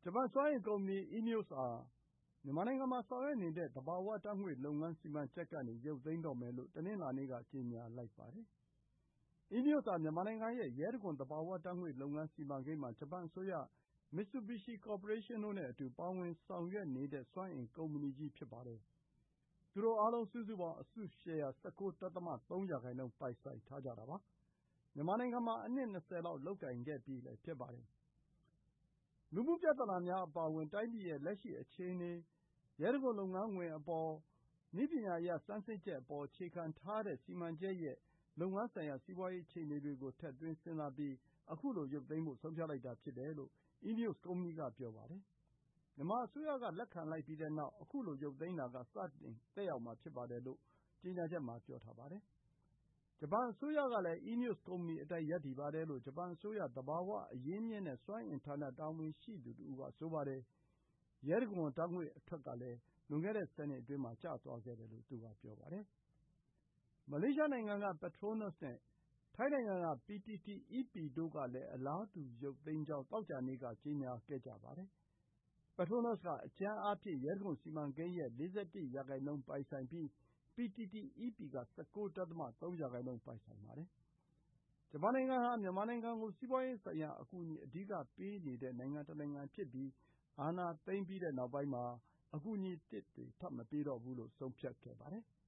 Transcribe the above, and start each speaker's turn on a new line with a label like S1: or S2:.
S1: ဂျပန်စွမ်းအင်ကုမ္ပဏီ ENEOS ဟာမြန်မာနိုင်ငံမှာဆောင်ရွက်နေတဲ့သဘာဝဓာတ်ငွေ့လုပ်ငန်းစီမံချက်ကနေ ရုပ်သိမ်းတော့မယ်လို့ တနင်္လာနေ့က ကြေညာလိုက်ပါတယ်။ ENEOS ဟာ မြန်မာနိုင်ငံရဲ့ရဲတံခွန်သဘာဝဓာတ်ငွေ့လုပ်ငန်းစီမံကိန်းမှာ ဂျပန်အစိုးရ၊ Mitsubishi Corporation တို့နဲ့အတူ ပါဝင်ဆောင်ရွက်နေတဲ့ စွမ်းအင်ကုမ္ပဏီကြီးဖြစ်ပါတယ်။ သူတို့အားလုံး စုစုပေါင်း အစုရှယ်ယာ ၁၉.၃ ရာခိုင်နှုန်း ပိုင်ဆိုင်ထားကြတာပါ။ မြန်မာနိုင်ငံမှာ အနှစ် ၂၀ လောက် လုပ်ကိုင်ခဲ့ပြီးလည်း ဖြစ်ပါတယ်။ လူမှုပြဿနာများအပါအဝင် တိုင်းပြည်ရဲ့လက်ရှိအခြေအနေ၊ ရဲတံခွန်လုပ်ငန်းခွင်အပေါ်၊ နည်းပညာအရ ဆန်းစစ်ချက်အပေါ် အခြေခံထားတဲ့စီမံချက်ရဲ့ လုပ်ငန်းဆိုင်ရာ စီးပွါးရေးအခြေအနေတွေကို ထည့်သွင်းစဉ်းစားပြီး ခုလို ရုပ်သိမ်းဖို့ ဆုံးဖြတ်လိုက်တာဖြစ်တယ်လို့ ENEOS ကုမ္ပဏီက ပြောပါတယ်။ မြန်မာအစိုးရက လက်ခံလိုက်ပြီးတဲ့နောက် ခုလို ရုပ်သိမ်းတာက စတင်သက်ရောက်မှာဖြစ်ပါတယ်လို့ ကြေညာချက်မှာ ပြောထားပါတယ်။ ဂျပန်အစိုးရကလည်း ENEOS ကုမ္ပဏီအတိုင်း ရပ်တည်ပါတယ်လို့ ဂျပန်အစိုးရ သဘာဝအရင်းအမြစ်နဲ့ စွမ်းအင်ဌာန တာဝန်ရှိသူတဦးက ဆိုပါတယ်။ ရဲတံခွန်ဓာတ်ငွေ့အထွက်ကလည်း လွန်ခဲ့တဲ့ ၁၀ နှစ်အတွင်းမှာ ကျသွားခဲ့တယ်လို့ သူက ပြောပါတယ်။ မလေးရှားနိုင်ငံက PETRONAS နဲ့ ထိုင်းနိုင်ငံက PTTEP တို့ကလည်း အလားတူ ရုပ်သိမ်းကြောင်း သောကြာနေ့က ကြေညာခဲ့ကြပါတယ်။ PETRONAS က အကြမ်းအားဖြင့် ရဲတံခွန်စီမံကိန်းရဲ့ ၄၁ ရာခိုင်နှုန်း ပိုင်ဆိုင်ပြီး PTTEP က ၁၉.၃ ရာခိုင်နှုန်း ပိုင်ဆိုင်ပါတယ်။ ဂျပန်နိုင်ငံဟာ မြန်မာနိုင်ငံကို စီးပွါးရေးဆိုင်ရာအကူအညီ အဓိကပေးနေတဲ့နိုင်ငံတနိုင်ငံဖြစ်ပြီး အာဏာသိမ်းပြီးနောက်ပိုင်းမှာ အကူအညီသစ်တွေ ထပ်မပေးတော့ဘူးလို့ ဆုံးဖြတ်ခဲ့ပါတယ်။